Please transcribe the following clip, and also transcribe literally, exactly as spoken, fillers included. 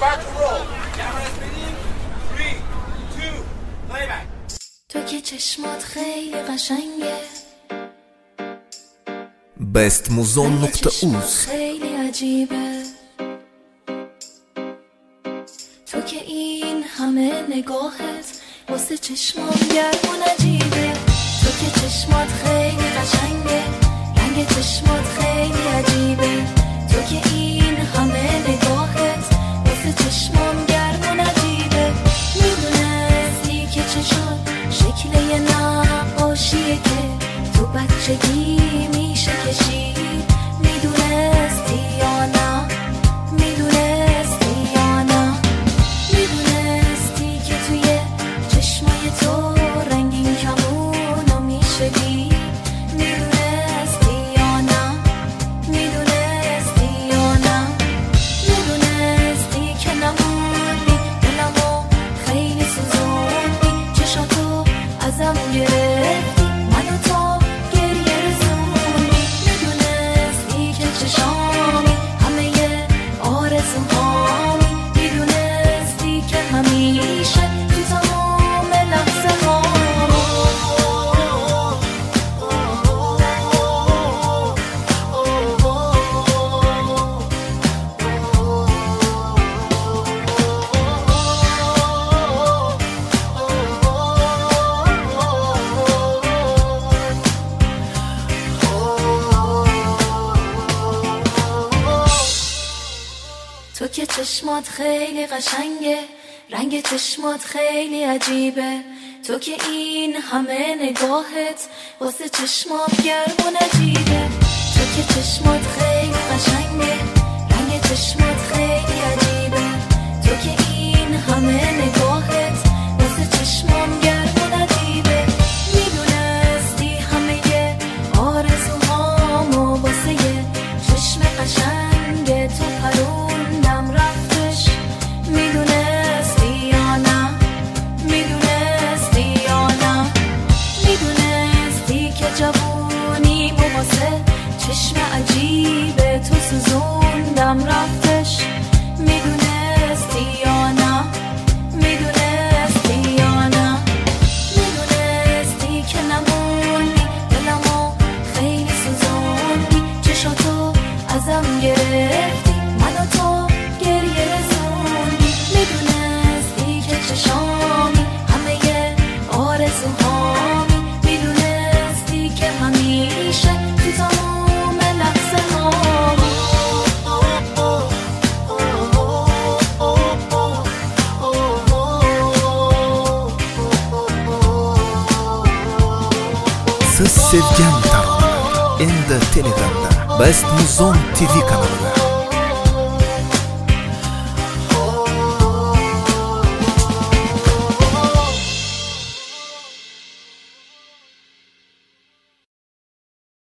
تو که چشمات خیلی قشنگه، بست موزون نقطه اوز خیلی عجیبه، تو که این همه نگاهت واسه چشمام گرم و نجیبه، تو که چشمات خیلی قشنگه، رنگ چشمات خیلی عجیبه، تو که این همه نگاهت واسه چشمام گرم و نجیبه، میدونستی که چشات شکل یه نقاشیه که تو بچگی میشه کشید، میدونستی یا نه، میدونستی یا نه، میدونستی که توی چشمای تو رنگین کمونو میشه دید، میدونستی یا نه، میدونستی یا نه، میدونستی که نموندی دلمو خیلی سوزوندی، چشاتو ازم گرفتی منو تا گریه رسوندی، میدونستی که چشامی همه ی آرزوهامی، میدونستی که همیشه تو تمام لحظه ها تو که چشمات خیلی قشنگه، رنگ چشمات خیلی عجیبه، تو که این همه نگاهت واسه چشمام گرم و نجیبه، تو که چشمات خیلی قشنگه، رنگ چشمات خیلی عجیبه، تو که این همه نگاهت واسه چشمام گرم و نجیبه، میدونستی همه ی آرزوهامو واسه ی چشم قشنگ تو پروندم رفتش، میدونستی یا نه، میدونستی یا نه، میدونستی که جوونیمو واسه چشم عجیب تو سوزوندم رفتش، میدونستی یا نه، میدونستی یا نه، میدونستی که نموندی دلمو خیلی سوزوندی، چشاتو ازم گرفتی منو تو گریه رسوندی، میدونستی که چشامی همه ی آرزوهامی، میدونستی که همیشه تو تمام لحظه ها Siz sevgan taronalar endi Telegramda Best Muzon T V kanalida.